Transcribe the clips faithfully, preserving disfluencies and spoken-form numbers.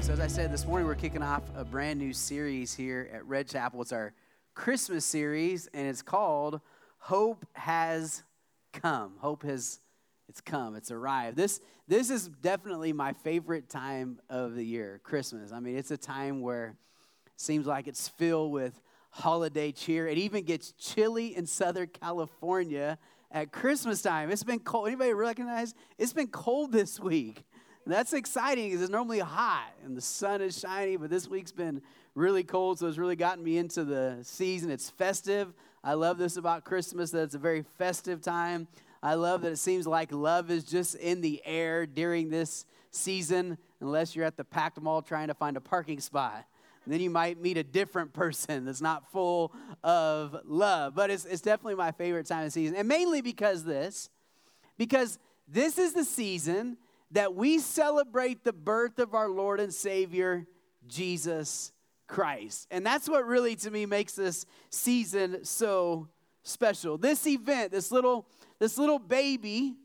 So as I said this morning, we're kicking off a brand new series here at Red Chapel. It's our Christmas series, and it's called Hope Has Come. Hope has it's come. It's arrived. This this is definitely my favorite time of the year, Christmas. I mean, it's a time where it seems like it's filled with holiday cheer. It even gets chilly in Southern California at Christmas time. It's been cold. Anybody recognize? It's been cold this week. That's exciting because it's normally hot and the sun is shining, but this week's been really cold, so it's really gotten me into the season. It's festive. I love this about Christmas, that it's a very festive time. I love that it seems like love is just in the air during this season, unless you're at the Packed Mall trying to find a parking spot. And then you might meet a different person that's not full of love. But it's, it's definitely my favorite time of season, and mainly because this, because this is the season that we celebrate the birth of our Lord and Savior, Jesus Christ. And that's what really, to me, makes this season so special. This event, this little, this little baby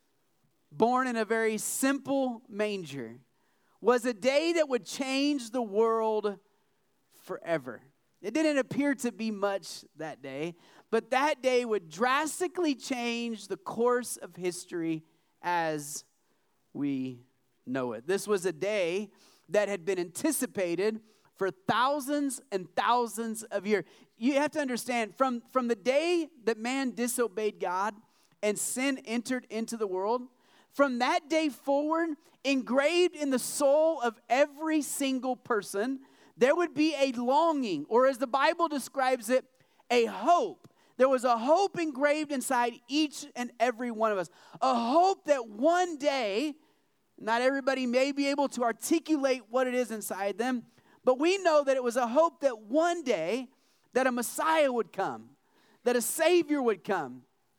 born in a very simple manger, was a day that would change the world forever. It didn't appear to be much that day, but that day would drastically change the course of history as we know it. This was a day that had been anticipated for thousands and thousands of years. You have to understand, from, from the day that man disobeyed God and sin entered into the world, from that day forward, engraved in the soul of every single person, there would be a longing, or as the Bible describes it, a hope. There was a hope engraved inside each and every one of us. A hope that one day, not everybody may be able to articulate what it is inside them, but we know that it was a hope that one day that a Messiah would come, that a Savior would come,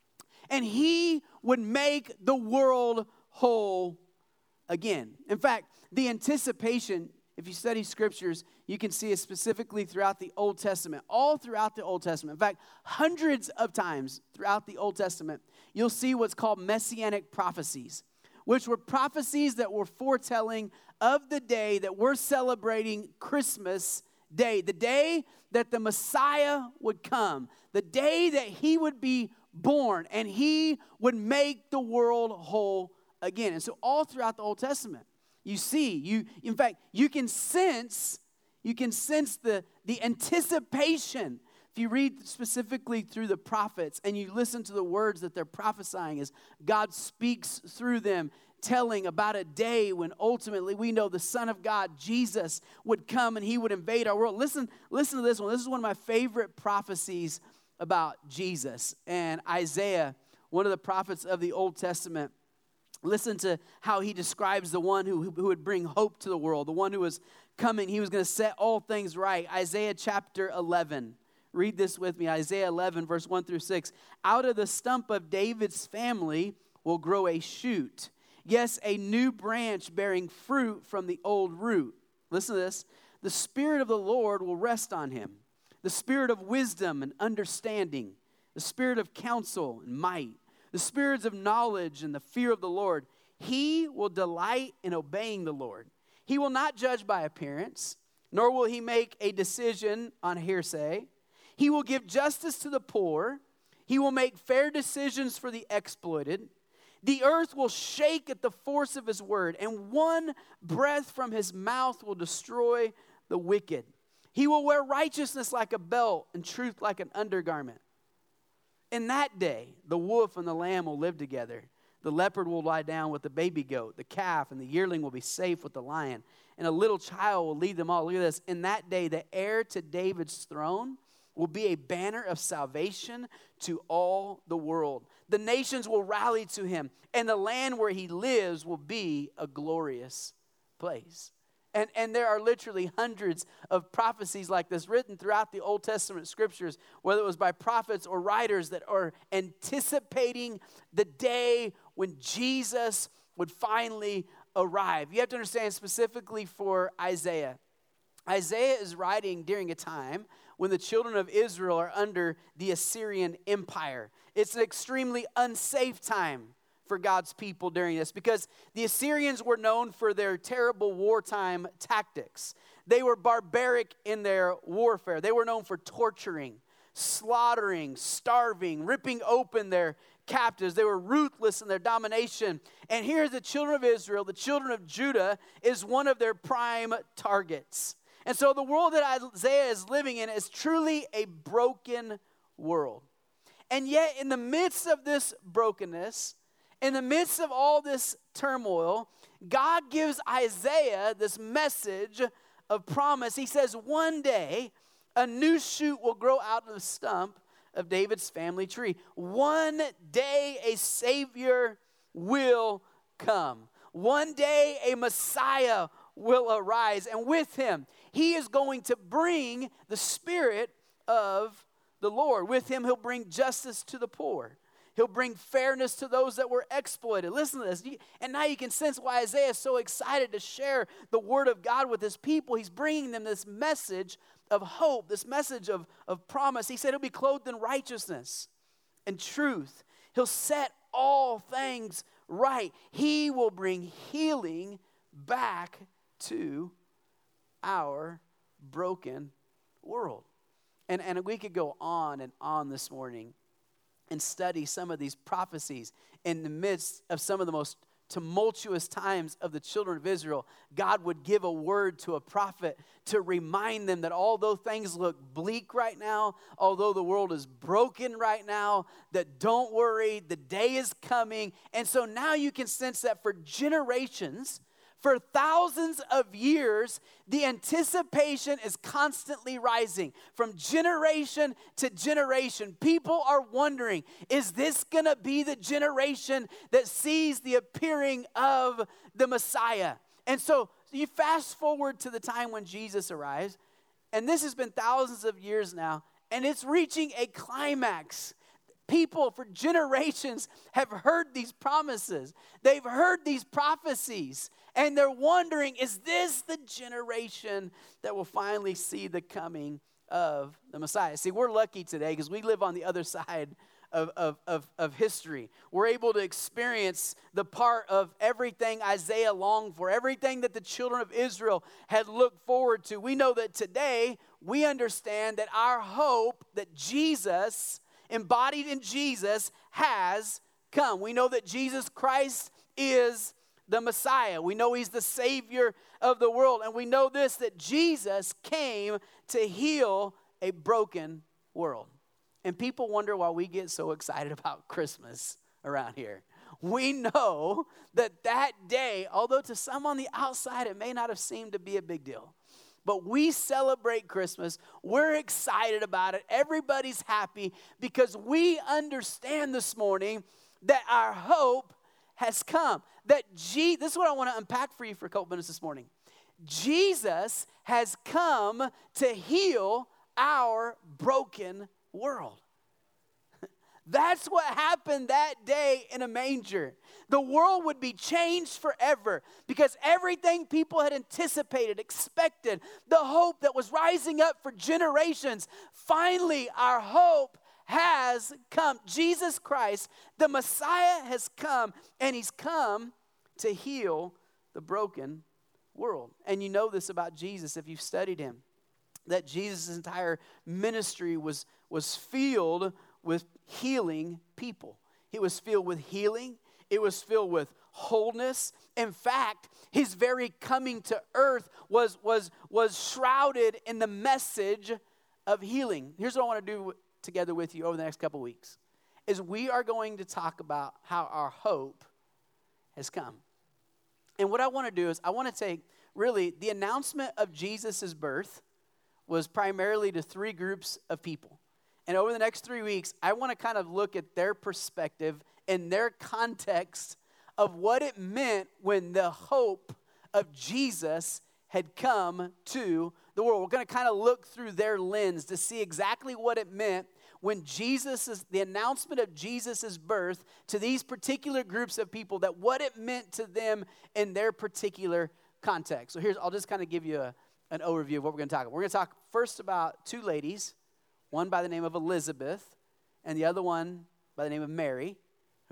and He would make the world whole again. In fact, the anticipation, if you study scriptures, you can see it specifically throughout the Old Testament, all throughout the Old Testament. In fact, hundreds of times throughout the Old Testament, you'll see what's called messianic prophecies, which were prophecies that were foretelling of the day that we're celebrating Christmas Day, the day that the Messiah would come, the day that He would be born and He would make the world whole again. And so all throughout the Old Testament, you see, you in fact, you can sense, you can sense the, the anticipation. If you read specifically through the prophets and you listen to the words that they're prophesying as God speaks through them, telling about a day when ultimately we know the Son of God, Jesus, would come and He would invade our world. Listen, listen to this one. This is one of my favorite prophecies about Jesus. And Isaiah, one of the prophets of the Old Testament, listen to how he describes the one who, who would bring hope to the world, the one who was coming. He was going to set all things right. Isaiah chapter eleven. Read this with me. Isaiah eleven, verse one through six. Out of the stump of David's family will grow a shoot. Yes, a new branch bearing fruit from the old root. Listen to this. The Spirit of the Lord will rest on him. The Spirit of wisdom and understanding. The Spirit of counsel and might. The spirits of knowledge and the fear of the Lord. He will delight in obeying the Lord. He will not judge by appearance, nor will he make a decision on hearsay. He will give justice to the poor. He will make fair decisions for the exploited. The earth will shake at the force of his word, and one breath from his mouth will destroy the wicked. He will wear righteousness like a belt and truth like an undergarment. In that day, the wolf and the lamb will live together. The leopard will lie down with the baby goat. The calf and the yearling will be safe with the lion. And a little child will lead them all. Look at this. In that day, the heir to David's throne will be a banner of salvation to all the world. The nations will rally to him, and the land where he lives will be a glorious place. And, and there are literally hundreds of prophecies like this written throughout the Old Testament scriptures, whether it was by prophets or writers that are anticipating the day when Jesus would finally arrive. You have to understand specifically for Isaiah. Isaiah is writing during a time when the children of Israel are under the Assyrian Empire. It's an extremely unsafe time for God's people during this, because the Assyrians were known for their terrible wartime tactics. They were barbaric in their warfare. They were known for torturing, slaughtering, starving, ripping open their captives. They were ruthless in their domination. And here the children of Israel, the children of Judah, is one of their prime targets. And so the world that Isaiah is living in is truly a broken world. And yet in the midst of this brokenness, in the midst of all this turmoil, God gives Isaiah this message of promise. He says, one day a new shoot will grow out of the stump of David's family tree. One day a Savior will come. One day a Messiah will arise. And with him, he is going to bring the Spirit of the Lord. With him, he'll bring justice to the poor. He'll bring fairness to those that were exploited. Listen to this. And now you can sense why Isaiah is so excited to share the word of God with his people. He's bringing them this message of hope, this message of, of promise. He said he'll be clothed in righteousness and truth. He'll set all things right. He will bring healing back to our broken world. And, and we could go on and on this morning and study some of these prophecies in the midst of some of the most tumultuous times of the children of Israel. God would give a word to a prophet to remind them that although things look bleak right now, although the world is broken right now, that don't worry, the day is coming. And so now you can sense that for generations, for thousands of years, the anticipation is constantly rising from generation to generation. People are wondering, is this going to be the generation that sees the appearing of the Messiah? And so you fast forward to the time when Jesus arrives, and this has been thousands of years now, and it's reaching a climax. People for generations have heard these promises. They've heard these prophecies. And they're wondering, is this the generation that will finally see the coming of the Messiah? See, we're lucky today because we live on the other side of, of, of, of history. We're able to experience the part of everything Isaiah longed for, everything that the children of Israel had looked forward to. We know that today we understand that our hope, that Jesus, embodied in Jesus, has come. We know that Jesus Christ is the Messiah. We know he's the Savior of the world. And we know this, that Jesus came to heal a broken world. And people wonder why we get so excited about Christmas around here. We know that that day, although to some on the outside it may not have seemed to be a big deal, but we celebrate Christmas. We're excited about it. Everybody's happy because we understand this morning that our hope has come. That Je- this is what I want to unpack for you for a couple minutes this morning. Jesus has come to heal our broken world. That's what happened that day in a manger. The world would be changed forever because everything people had anticipated, expected, the hope that was rising up for generations, finally our hope has come. Jesus Christ, the Messiah, has come, and he's come to heal the broken world. And you know this about Jesus if you've studied him, that Jesus' entire ministry was, was filled with healing people. He was filled with healing. It was filled with wholeness. In fact, his very coming to earth was, was, was shrouded in the message of healing. Here's what I want to do together with you over the next couple weeks, is we are going to talk about how our hope has come. And what I want to do is I want to take, really, the announcement of Jesus' birth was primarily to three groups of people. And over the next three weeks, I want to kind of look at their perspective and their context of what it meant when the hope of Jesus had come to the world. We're going to kind of look through their lens to see exactly what it meant when Jesus' the announcement of Jesus' birth to these particular groups of people, that what it meant to them in their particular context. So here's, I'll just kind of give you a, an overview of what we're going to talk about. We're going to talk first about two ladies, one by the name of Elizabeth and the other one by the name of Mary,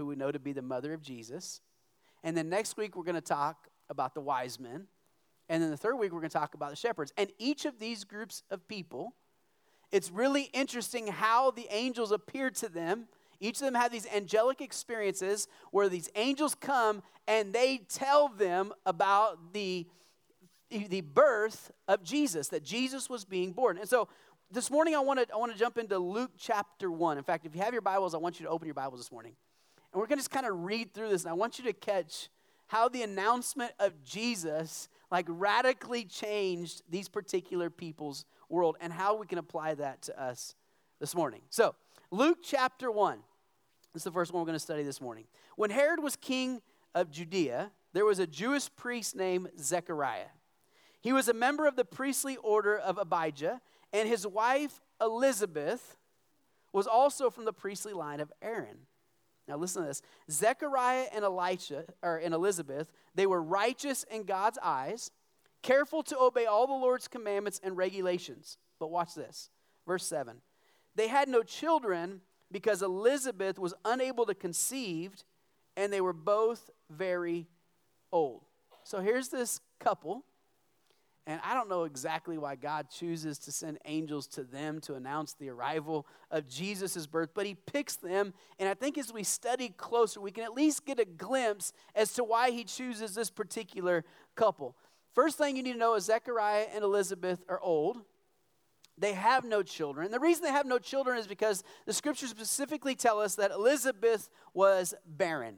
who we know to be the mother of Jesus. And then next week, we're going to talk about the wise men. And then the third week, we're going to talk about the shepherds. And each of these groups of people, it's really interesting how the angels appeared to them. Each of them have these angelic experiences where these angels come and they tell them about the, the birth of Jesus, that Jesus was being born. And so this morning I want to I want to jump into Luke chapter one. In fact, if you have your Bibles, I want you to open your Bibles this morning. And we're going to just kind of read through this, and I want you to catch how the announcement of Jesus like radically changed these particular people's world and how we can apply that to us this morning. So, Luke chapter one. This is the first one we're going to study this morning. When Herod was king of Judea, there was a Jewish priest named Zechariah. He was a member of the priestly order of Abijah, and his wife Elizabeth was also from the priestly line of Aaron. Now listen to this. Zechariah and Elisha, or and Elizabeth, they were righteous in God's eyes, careful to obey all the Lord's commandments and regulations. But watch this. Verse seven. They had no children because Elizabeth was unable to conceive, and they were both very old. So here's this couple, and I don't know exactly why God chooses to send angels to them to announce the arrival of Jesus' birth, but he picks them, and I think as we study closer, we can at least get a glimpse as to why he chooses this particular couple. First thing you need to know is Zechariah and Elizabeth are old. They have no children. The reason they have no children is because the scriptures specifically tell us that Elizabeth was barren.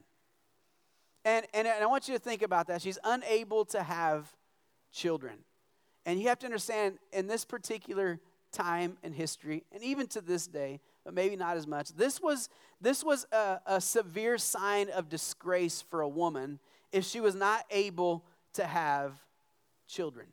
And, and, and I want you to think about that. She's unable to have children. And you have to understand, in this particular time in history, and even to this day, but maybe not as much, this was, this was a, a severe sign of disgrace for a woman if she was not able to have children.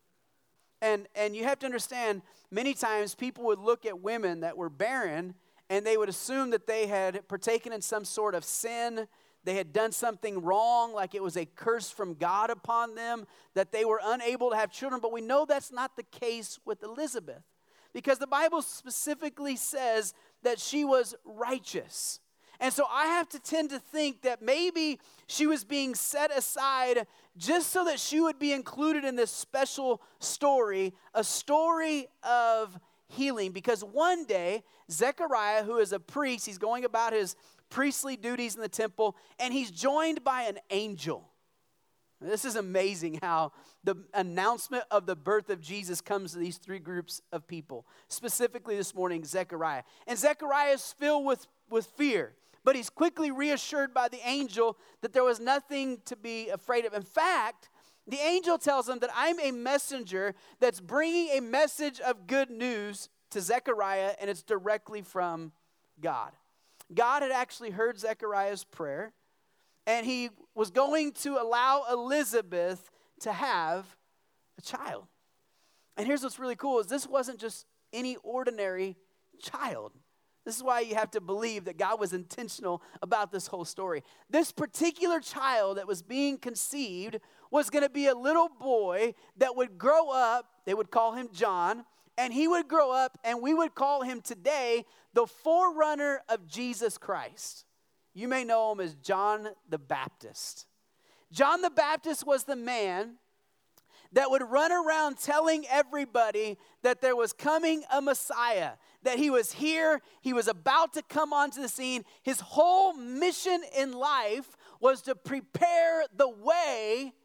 And, and you have to understand, many times people would look at women that were barren, and they would assume that they had partaken in some sort of sin. They had done something wrong, like it was a curse from God upon them, that they were unable to have children. But we know that's not the case with Elizabeth, because the Bible specifically says that she was righteous. And so I have to tend to think that maybe she was being set aside just so that she would be included in this special story, a story of healing. Because one day, Zechariah, who is a priest, he's going about his priestly duties in the temple, and he's joined by an angel. This is amazing how the announcement of the birth of Jesus comes to these three groups of people. Specifically this morning, Zechariah. And Zechariah is filled with, with fear, but he's quickly reassured by the angel that there was nothing to be afraid of. In fact, the angel tells him that I'm a messenger that's bringing a message of good news to Zechariah, and it's directly from God. God had actually heard Zechariah's prayer, and he was going to allow Elizabeth to have a child. And here's what's really cool is this wasn't just any ordinary child. This is why you have to believe that God was intentional about this whole story. This particular child that was being conceived was going to be a little boy that would grow up. They would call him John, and he would grow up, and we would call him today the forerunner of Jesus Christ. You may know him as John the Baptist. John the Baptist was the man that would run around telling everybody that there was coming a Messiah, that he was here, he was about to come onto the scene. His whole mission in life was to prepare the way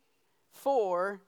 for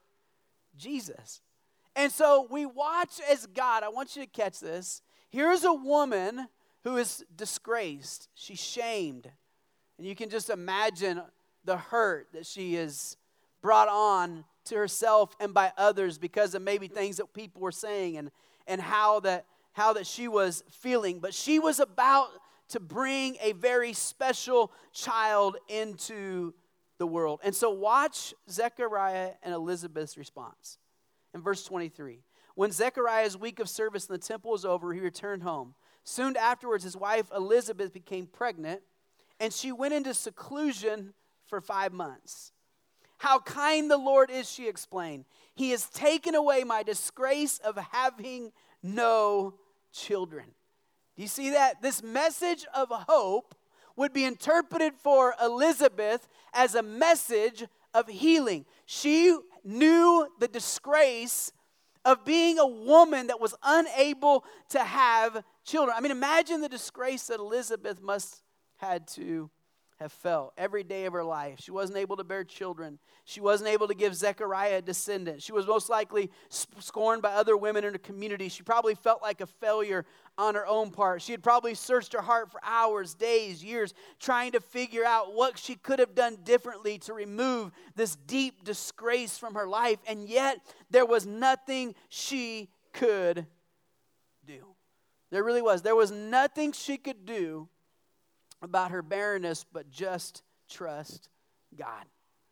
Jesus. And so we watch as God, I want you to catch this. Here's a woman who is disgraced. She's shamed. And you can just imagine the hurt that she is brought on to herself and by others because of maybe things that people were saying and, and how that how that she was feeling. But she was about to bring a very special child into the world. And so watch Zechariah and Elizabeth's response. In verse twenty-three, when Zechariah's week of service in the temple was over, he returned home. Soon afterwards, his wife Elizabeth became pregnant, and she went into seclusion for five months. How kind the Lord is, she explained. He has taken away my disgrace of having no children. Do you see that? This message of hope would be interpreted for Elizabeth as a message of healing. She knew the disgrace of being a woman that was unable to have children. I mean, imagine the disgrace that Elizabeth must had to have felt every day of her life. She wasn't able to bear children. She wasn't able to give Zechariah a descendant. She was most likely scorned by other women in her community. She probably felt like a failure on her own part. She had probably searched her heart for hours, days, years, trying to figure out what she could have done differently to remove this deep disgrace from her life. And yet, there was nothing she could do. There really was. There was nothing she could do about her barrenness, but just trust God.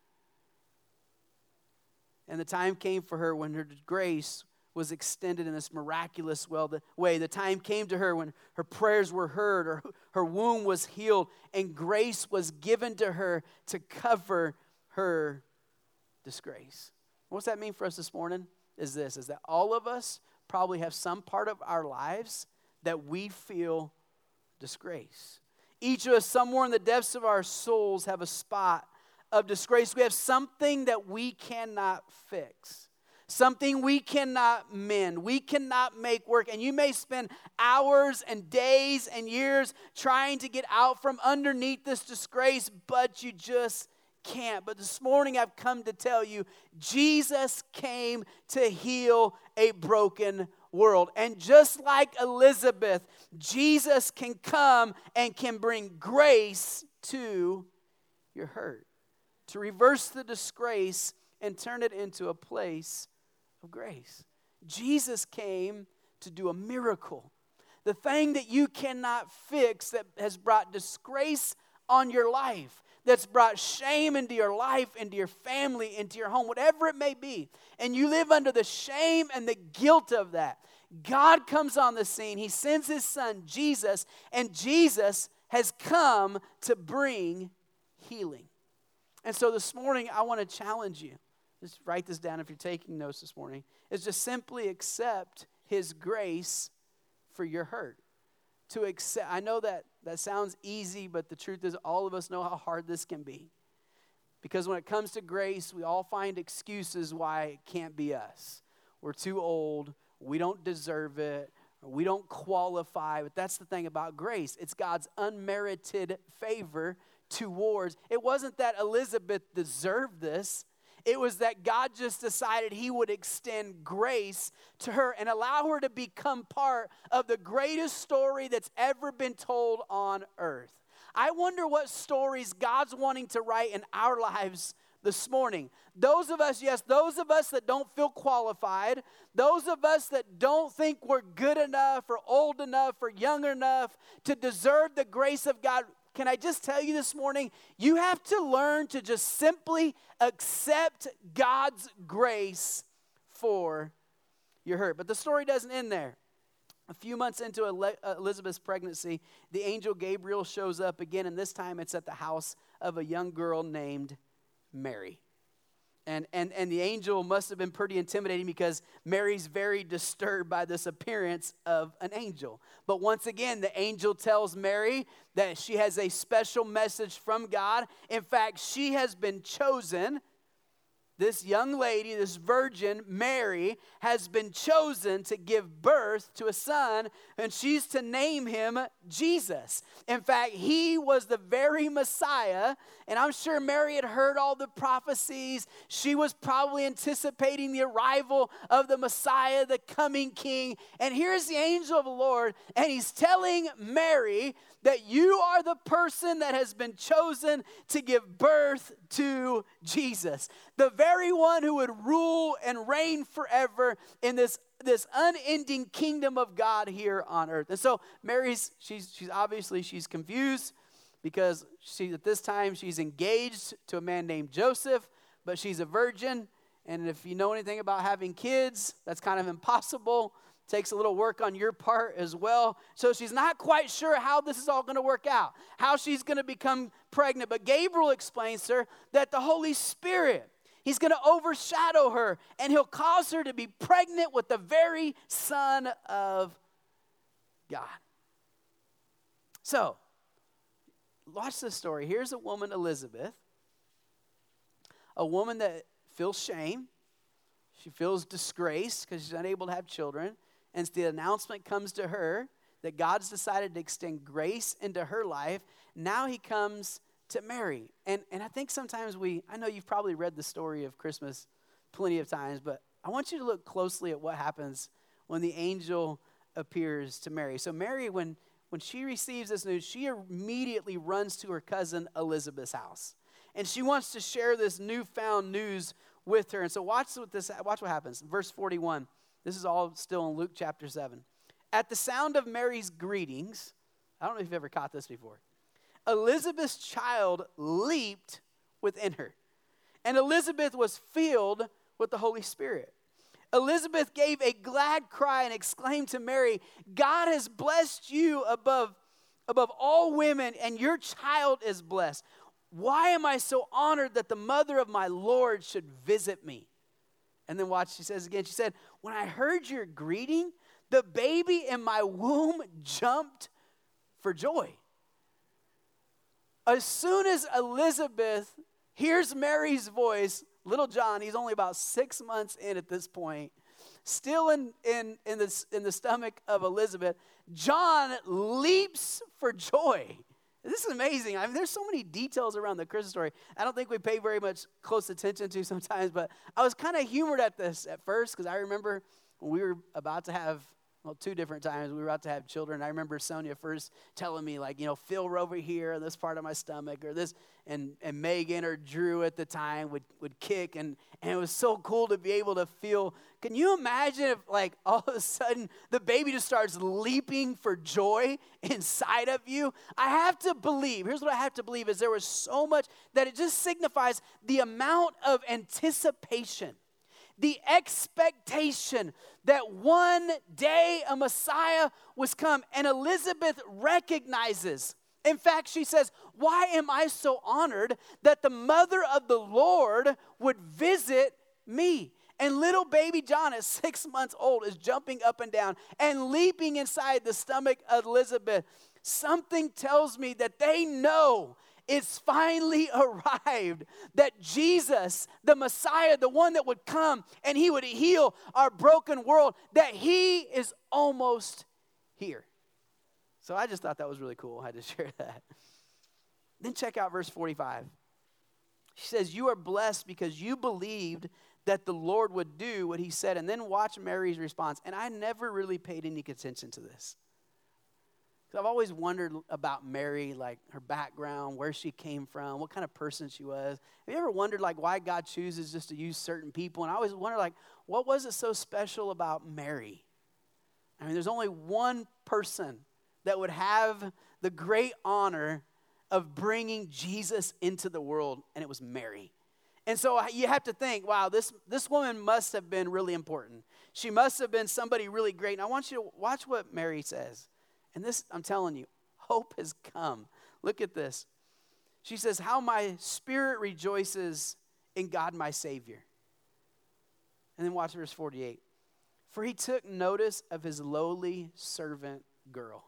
And the time came for her when her grace was extended in this miraculous way. The time came to her when her prayers were heard, or her womb was healed, and grace was given to her to cover her disgrace. What's that mean for us this morning? Is this, is that all of us probably have some part of our lives that we feel disgrace. Each of us, somewhere in the depths of our souls, have a spot of disgrace. We have something that we cannot fix, something we cannot mend, we cannot make work. And you may spend hours and days and years trying to get out from underneath this disgrace, but you just can't. But this morning I've come to tell you, Jesus came to heal a broken world. And just like Elizabeth, Jesus can come and can bring grace to your hurt, to reverse the disgrace and turn it into a place of grace. Jesus came to do a miracle. The thing that you cannot fix, that has brought disgrace on your life, that's brought shame into your life, into your family, into your home, whatever it may be, and you live under the shame and the guilt of that, God comes on the scene. He sends his son, Jesus, and Jesus has come to bring healing. And so this morning, I want to challenge you. Just write this down if you're taking notes this morning. Is just simply accept his grace for your hurt. To accept, I know that that sounds easy, but the truth is all of us know how hard this can be. Because when it comes to grace, we all find excuses why it can't be us. We're too old, we don't deserve it, or we don't qualify. But that's the thing about grace. It's God's unmerited favor towards. It wasn't that Elizabeth deserved this. It was that God just decided he would extend grace to her and allow her to become part of the greatest story that's ever been told on earth. I wonder what stories God's wanting to write in our lives this morning. Those of us, yes, those of us that don't feel qualified, those of us that don't think we're good enough or old enough or young enough to deserve the grace of God. Can I just tell you this morning, you have to learn to just simply accept God's grace for your hurt. But the story doesn't end there. A few months into Elizabeth's pregnancy, the angel Gabriel shows up again, and this time it's at the house of a young girl named Mary. And, and, and the angel must have been pretty intimidating because Mary's very disturbed by this appearance of an angel. But once again, the angel tells Mary that she has a special message from God. In fact, she has been chosen. This young lady, this virgin, Mary, has been chosen to give birth to a son, and she's to name him Jesus. In fact, he was the very Messiah, and I'm sure Mary had heard all the prophecies. She was probably anticipating the arrival of the Messiah, the coming king. And here's the angel of the Lord, and he's telling Mary that you are the person that has been chosen to give birth to Jesus, the very one who would rule and reign forever in this, this unending kingdom of God here on earth. And so Mary's, she's, she's obviously, she's confused because she, at this time she's engaged to a man named Joseph, but she's a virgin. And if you know anything about having kids, that's kind of impossible. Takes a little work on your part as well. So she's not quite sure how this is all going to work out, how she's going to become pregnant. But Gabriel explains to her that the Holy Spirit, he's going to overshadow her, and he'll cause her to be pregnant with the very Son of God. So, watch this story. Here's a woman, Elizabeth, a woman that feels shame. She feels disgraced because she's unable to have children. And the announcement comes to her that God's decided to extend grace into her life. Now he comes to Mary. And, and I think sometimes we, I know you've probably read the story of Christmas plenty of times, but I want you to look closely at what happens when the angel appears to Mary. So Mary, when, when she receives this news, she immediately runs to her cousin Elizabeth's house. And she wants to share this newfound news with her. And so watch what this watch what happens. Verse forty-one. This is all still in Luke chapter seven. At the sound of Mary's greetings, I don't know if you've ever caught this before, Elizabeth's child leaped within her. And Elizabeth was filled with the Holy Spirit. Elizabeth gave a glad cry and exclaimed to Mary, God has blessed you above, above all women, and your child is blessed. Why am I so honored that the mother of my Lord should visit me? And then watch, she says again, she said, when I heard your greeting, the baby in my womb jumped for joy. As soon as Elizabeth hears Mary's voice, little John, he's only about six months in at this point, still in, in, in, the, in the stomach of Elizabeth, John leaps for joy. This is amazing. I mean, there's so many details around the Christmas story I don't think we pay very much close attention to sometimes, but I was kind of humored at this at first because I remember when we were about to have, well, two different times we were about to have children. I remember Sonia first telling me, like, you know, feel over here in this part of my stomach or this, and, and Megan or Drew at the time would, would kick, and, and it was so cool to be able to feel. Can you imagine if, like, all of a sudden the baby just starts leaping for joy inside of you? I have to believe, here's what I have to believe, is there was so much that it just signifies the amount of anticipation, the expectation that one day a Messiah was come. And Elizabeth recognizes, in fact, she says, why am I so honored that the mother of the Lord would visit me? And little baby John at six months old is jumping up and down and leaping inside the stomach of Elizabeth. Something tells me that they know it's finally arrived, that Jesus, the Messiah, the one that would come and he would heal our broken world, that he is almost here. So I just thought that was really cool. I had to share that. Then check out verse forty-five. She says, you are blessed because you believed that the Lord would do what he said. And then watch Mary's response. And I never really paid any attention to this. Because I've always wondered about Mary, like her background, where she came from, what kind of person she was. Have you ever wondered, like, why God chooses just to use certain people? And I always wonder, like, what was it so special about Mary? I mean, there's only one person that would have the great honor of bringing Jesus into the world, and it was Mary. And so you have to think, wow, this, this woman must have been really important. She must have been somebody really great. And I want you to watch what Mary says. And this, I'm telling you, hope has come. Look at this. She says, how my spirit rejoices in God my Savior. And then watch verse forty-eight. For he took notice of his lowly servant girl.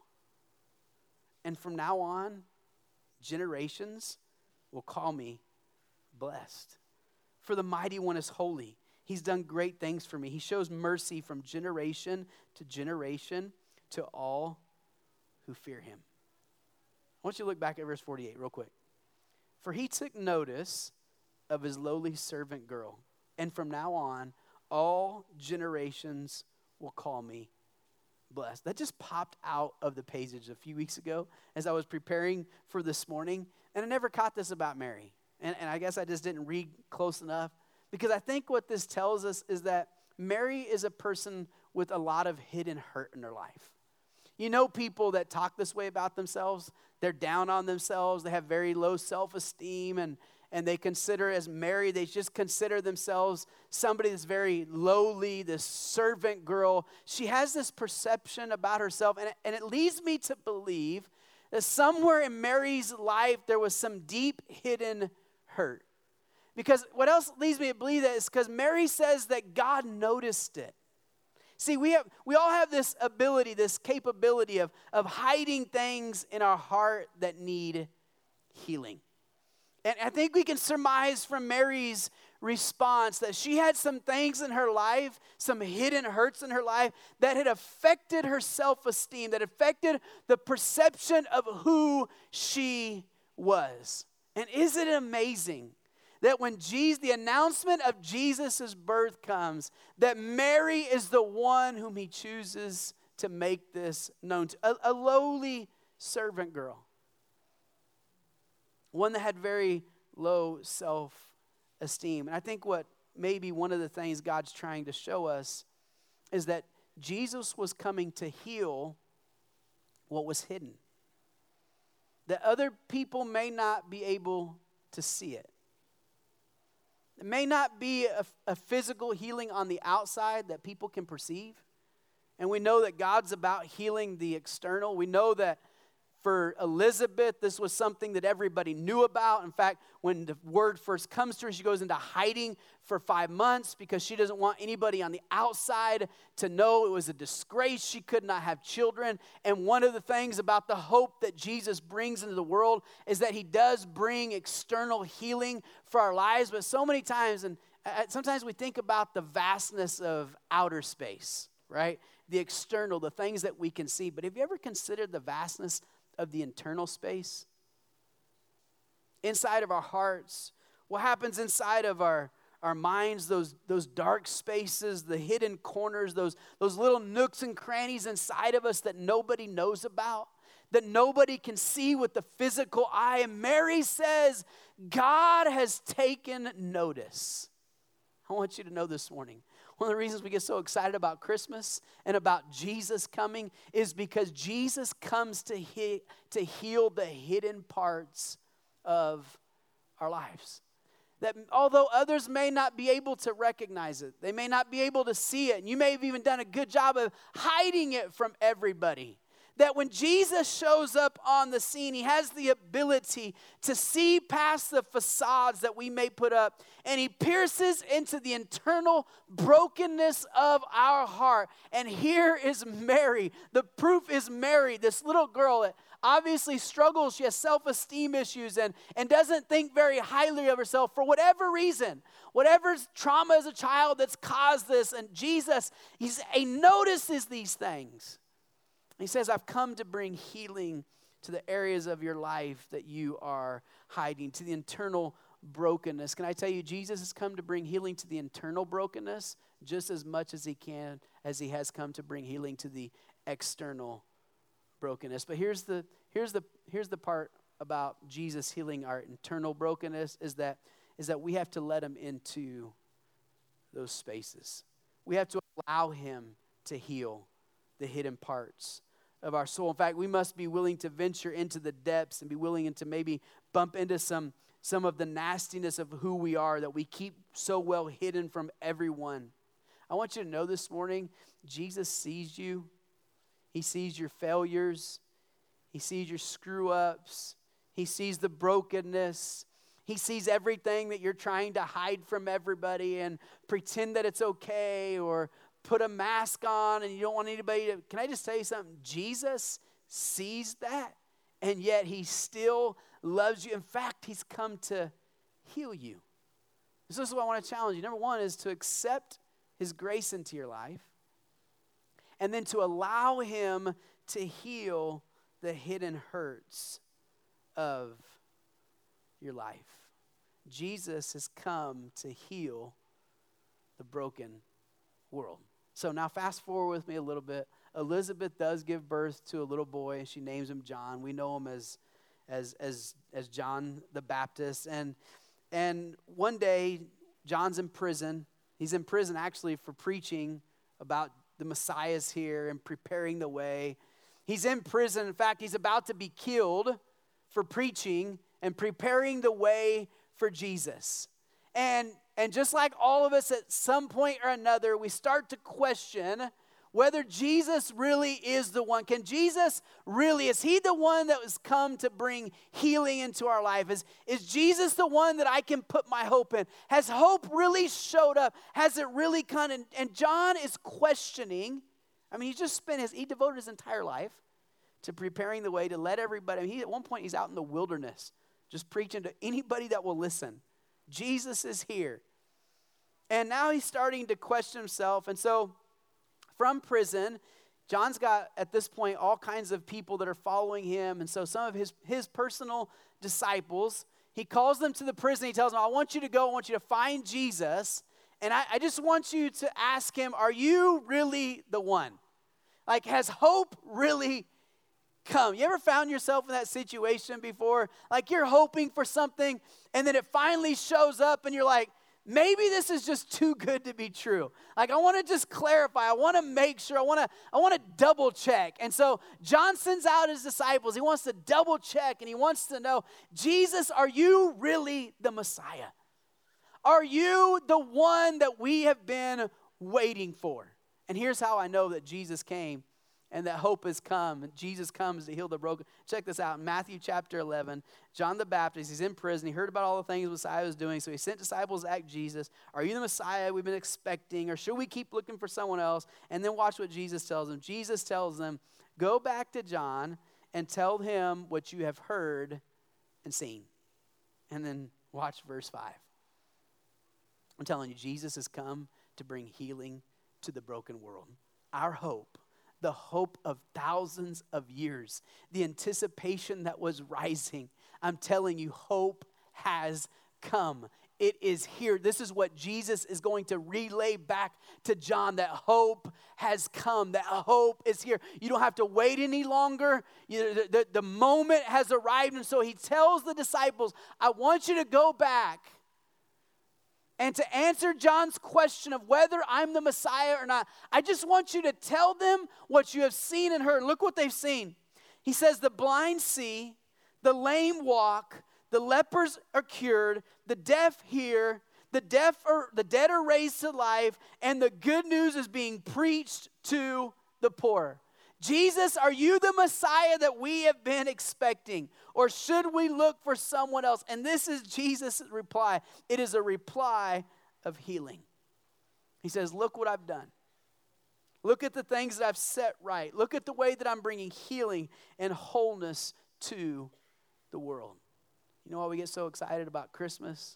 And from now on, generations will call me blessed. For the mighty one is holy. He's done great things for me. He shows mercy from generation to generation to all who fear him. I want you to look back at verse forty-eight real quick. For he took notice of his lowly servant girl, and from now on, all generations will call me blessed. That just popped out of the passage a few weeks ago as I was preparing for this morning, and I never caught this about Mary. And, and I guess I just didn't read close enough, because I think what this tells us is that Mary is a person with a lot of hidden hurt in her life. You know people that talk this way about themselves. They're down on themselves. They have very low self-esteem, and, and they consider, as Mary, they just consider themselves somebody that's very lowly, this servant girl. She has this perception about herself, and it, and it leads me to believe that somewhere in Mary's life there was some deep hidden hurt. Because what else leads me to believe that is because Mary says that God noticed it. See, we have we all have this ability, this capability of, of hiding things in our heart that need healing. And I think we can surmise from Mary's response that she had some things in her life, some hidden hurts in her life that had affected her self-esteem, that affected the perception of who she was. And isn't it amazing that when Jesus, the announcement of Jesus' birth comes, that Mary is the one whom he chooses to make this known to, a, a lowly servant girl, one that had very low self-esteem. And I think what maybe one of the things God's trying to show us is that Jesus was coming to heal what was hidden, that other people may not be able to see it. It may not be a, a physical healing on the outside that people can perceive. And we know that God's about healing the external. We know that for Elizabeth, this was something that everybody knew about. In fact, when the word first comes to her, she goes into hiding for five months because she doesn't want anybody on the outside to know it was a disgrace. She could not have children. And one of the things about the hope that Jesus brings into the world is that he does bring external healing for our lives. But so many times, and sometimes we think about the vastness of outer space, right? The external, the things that we can see. But have you ever considered the vastness of the internal space? Inside of our hearts, what happens inside of our, our minds, those, those dark spaces, the hidden corners, those, those little nooks and crannies inside of us that nobody knows about, that nobody can see with the physical eye. And Mary says, God has taken notice. I want you to know this morning, one of the reasons we get so excited about Christmas and about Jesus coming is because Jesus comes to, he, to heal the hidden parts of our lives. That although others may not be able to recognize it, they may not be able to see it, and you may have even done a good job of hiding it from everybody, that when Jesus shows up on the scene, he has the ability to see past the facades that we may put up, and he pierces into the internal brokenness of our heart. And here is Mary. The proof is Mary, this little girl that obviously struggles. She has self-esteem issues and, and doesn't think very highly of herself for whatever reason, whatever trauma as a child that's caused this. And Jesus, he's, he notices these things. He says, I've come to bring healing to the areas of your life that you are hiding, to the internal brokenness. Can I tell you, Jesus has come to bring healing to the internal brokenness just as much as he can, as he has come to bring healing to the external brokenness. But here's the here's the here's the part about Jesus healing our internal brokenness is that is that we have to let him into those spaces. We have to allow him to heal the hidden parts of our soul. In fact, we must be willing to venture into the depths and be willing to maybe bump into some, some of the nastiness of who we are that we keep so well hidden from everyone. I want you to know this morning, Jesus sees you. He sees your failures. He sees your screw-ups. He sees the brokenness. He sees everything that you're trying to hide from everybody and pretend that it's okay or put a mask on and you don't want anybody to, can I just tell you something? Jesus sees that, and yet he still loves you. In fact, he's come to heal you. This is what I want to challenge you. Number one is to accept his grace into your life, and then to allow him to heal the hidden hurts of your life. Jesus has come to heal the broken world. So now fast forward with me a little bit. Elizabeth does give birth to a little boy, and she names him John. We know him as as as as John the Baptist. And and one day, John's in prison. He's in prison actually for preaching about the Messiah's here and preparing the way. He's in prison. In fact, he's about to be killed for preaching and preparing the way for Jesus. And And just like all of us at some point or another, we start to question whether Jesus really is the one. Can Jesus really, is he the one that was come to bring healing into our life? Is, is Jesus the one that I can put my hope in? Has hope really showed up? Has it really come? And, and John is questioning. I mean, he just spent his, he devoted his entire life to preparing the way to let everybody. I mean, he, at one point, he's out in the wilderness just preaching to anybody that will listen. Jesus is here. And now he's starting to question himself. And so from prison, John's got, at this point, all kinds of people that are following him. And so some of his, his personal disciples, he calls them to the prison. He tells them, I want you to go. I want you to find Jesus. And I, I just want you to ask him, are you really the one? Like, has hope really come? You ever found yourself in that situation before? Like, you're hoping for something, and then it finally shows up, and you're like, maybe this is just too good to be true. Like, I want to just clarify. I want to make sure. I want to I want to double check. And so John sends out his disciples. He wants to double check, and he wants to know, Jesus, are you really the Messiah? Are you the one that we have been waiting for? And here's how I know that Jesus came and that hope has come. And Jesus comes to heal the broken. Check this out. In Matthew chapter eleven, John the Baptist, he's in prison. He heard about all the things the Messiah was doing. So he sent disciples to ask Jesus, are you the Messiah we've been expecting? Or should we keep looking for someone else? And then watch what Jesus tells them. Jesus tells them, go back to John and tell him what you have heard and seen. And then watch verse five. I'm telling you, Jesus has come to bring healing to the broken world. Our hope, the hope of thousands of years, the anticipation that was rising. I'm telling you, hope has come. It is here. This is what Jesus is going to relay back to John, that hope has come, that hope is here. You don't have to wait any longer. You, the, the, the moment has arrived. And so he tells the disciples, I want you to go back and to answer John's question of whether I'm the Messiah or not. I just want you to tell them what you have seen and heard. Look what they've seen. He says, the blind see, the lame walk, the lepers are cured, the deaf hear, the deaf are, the dead are raised to life, and the good news is being preached to the poor. Jesus, are you the Messiah that we have been expecting? Or should we look for someone else? And this is Jesus' reply. It is a reply of healing. He says, look what I've done. Look at the things that I've set right. Look at the way that I'm bringing healing and wholeness to the world. You know why we get so excited about Christmas?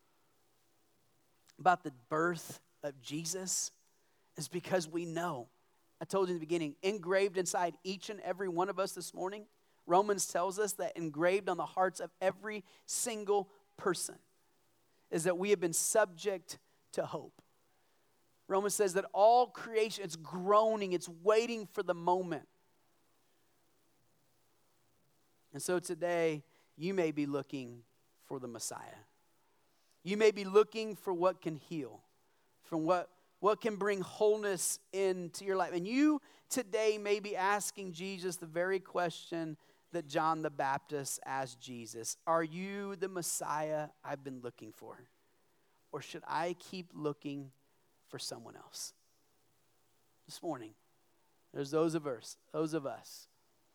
About the birth of Jesus? Is because we know. I told you in the beginning, engraved inside each and every one of us this morning, Romans tells us that engraved on the hearts of every single person is that we have been subject to hope. Romans says that all creation, it's groaning, it's waiting for the moment. And so today, you may be looking for the Messiah. You may be looking for what can heal, from what What can bring wholeness into your life. And you today may be asking Jesus the very question that John the Baptist asked Jesus. Are you the Messiah I've been looking for? Or should I keep looking for someone else? This morning, there's those of us, those of us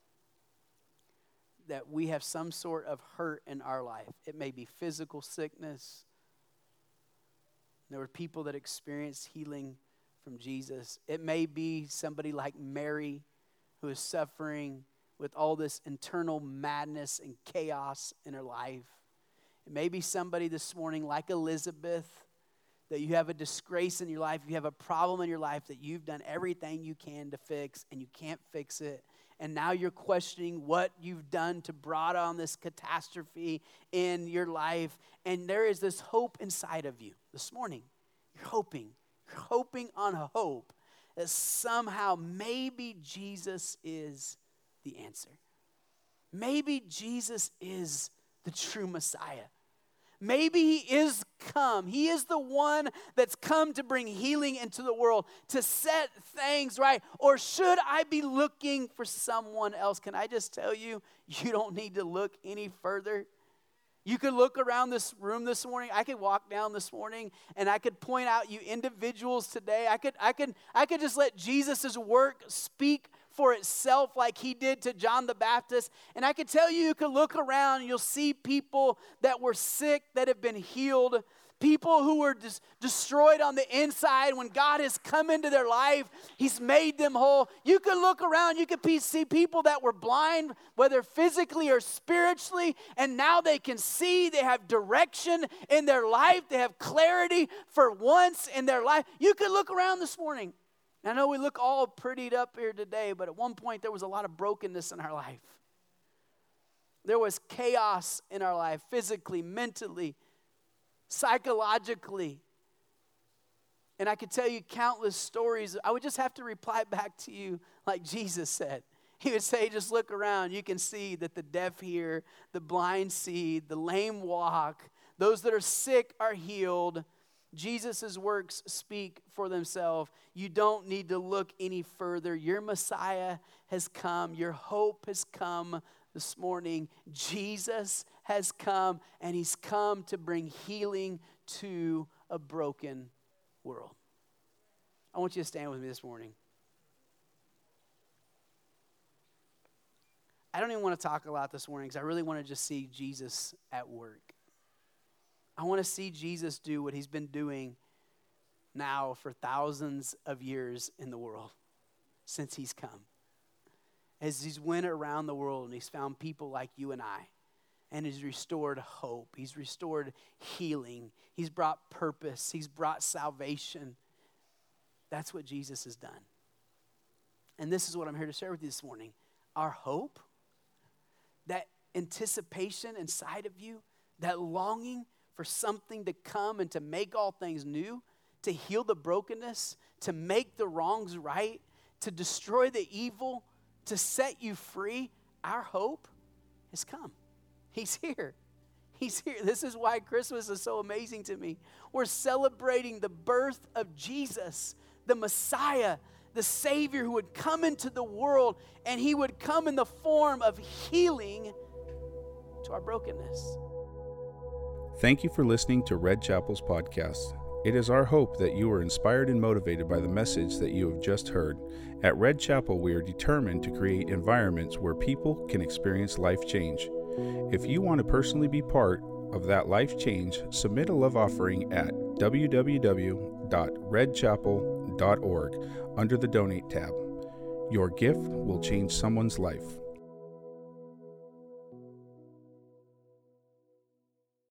that we have some sort of hurt in our life. It may be physical sickness. There were people that experienced healing from Jesus. It may be somebody like Mary who is suffering with all this internal madness and chaos in her life. It may be somebody this morning like Elizabeth, that you have a disgrace in your life, you have a problem in your life that you've done everything you can to fix and you can't fix it. And now you're questioning what you've done to brought on this catastrophe in your life. And there is this hope inside of you this morning. You're hoping. You're hoping on hope that somehow maybe Jesus is the answer. Maybe Jesus is the true Messiah. Maybe he is come. He is the one that's come to bring healing into the world, to set things right. Or should I be looking for someone else? Can I just tell you, you don't need to look any further. You could look around this room this morning. I could walk down this morning and I could point out you individuals today. I could, I could, I could just let Jesus' work speak for itself like he did to John the Baptist. And I can tell you, you can look around and you'll see people that were sick that have been healed, People who were dis- destroyed on the inside, when God has come into their life, he's made them whole. You could look around, you could be, see people that were blind, whether physically or spiritually, and now they can see, they have direction in their life, they have clarity for once in their life. You could look around this morning. I know we look all prettied up here today, but at one point there was a lot of brokenness in our life. There was chaos in our life, physically, mentally, psychologically. And I could tell you countless stories. I would just have to reply back to you like Jesus said. He would say, just look around. You can see that the deaf hear, the blind see, the lame walk. Those that are sick are healed. Jesus' works speak for themselves. You don't need to look any further. Your Messiah has come. Your hope has come this morning. Jesus has come, and he's come to bring healing to a broken world. I want you to stand with me this morning. I don't even want to talk a lot this morning because I really want to just see Jesus at work. I want to see Jesus do what he's been doing now for thousands of years in the world since he's come. As he's went around the world and he's found people like you and I, and he's restored hope. He's restored healing. He's brought purpose. He's brought salvation. That's what Jesus has done. And this is what I'm here to share with you this morning. Our hope, that anticipation inside of you, that longing for something to come and to make all things new, to heal the brokenness, to make the wrongs right, to destroy the evil, to set you free. Our hope has come. He's here. He's here. This is why Christmas is so amazing to me. We're celebrating the birth of Jesus, the Messiah, the Savior who would come into the world, and he would come in the form of healing to our brokenness. Thank you for listening to Red Chapel's podcast. It is our hope that you are inspired and motivated by the message that you have just heard. At Red Chapel, we are determined to create environments where people can experience life change. If you want to personally be part of that life change, submit a love offering at w w w dot red chapel dot org under the Donate tab. Your gift will change someone's life.